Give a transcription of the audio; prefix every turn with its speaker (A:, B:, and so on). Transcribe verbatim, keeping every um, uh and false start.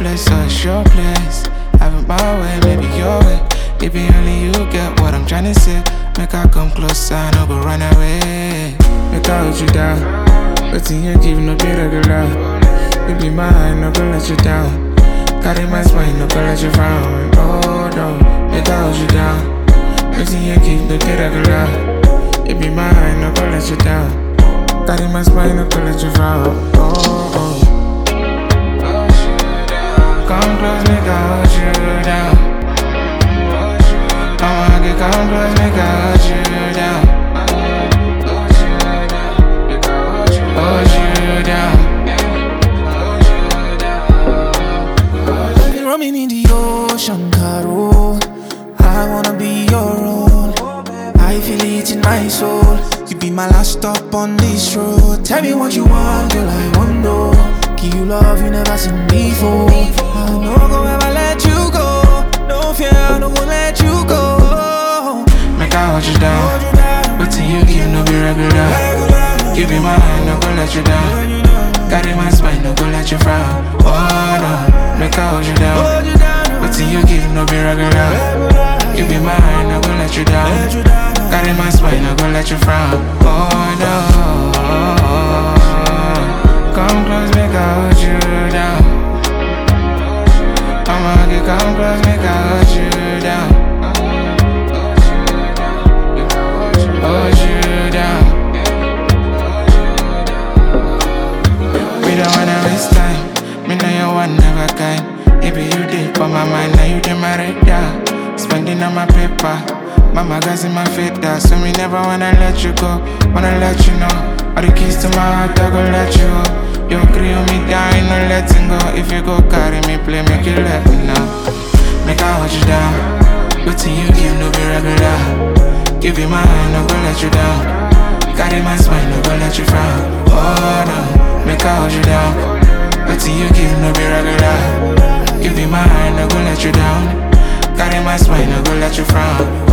A: place or it's your place. Have it my way, maybe your way. Maybe only you get what I'm tryna say. Make I come closer, no go run away. Make I hold you down, but in you give no be regular. You be mine, no go let you down. Carry my spine, no go let you frown. Oh no, make I hold you down, but in you give no be regular. You be mine, no go let you down. Carry my spine, no go let you frown. Oh oh. Come close, make I hold you down. I wanna get come close, make I hold you down. Hold you down.
B: Roaming in the ocean, Caro. I wanna be your own. I feel it in my soul. You be my last stop on this road. Tell me what you want, girl, I want know. Give you love you never seen before. I no go ever let you go. No fear, I no go let you go.
A: Make I hold you down, but till you give no be regular. You be mine, no go let you down. Carry my spine, no go let you frown. Oh no, make I hold you down, but till you give no be regular. You be mine, no go let you down. Carry my spine, no go let you frown. Oh no. Come close, make I hold you down. I'ma get come close, make I hold you down. Hold you down. We don't wanna waste time. Me know you want never kind. Maybe you did for my mind, now you did my radar. Spending on my paper, my magazine, my fader. So me never wanna let you go, wanna let you know. All the keys to my heart, I go let you go. You agree with me down, no letting go. If you go carry me, play, make you let me know. Make I hold you down, but till you give no be regular. Give you my hand, no go let you down. Carry my spine, no go let you frown. Oh no, make I hold you down, but till you give no be regular. Give you my hand, no go let you down. Carry my spine, no go let you frown.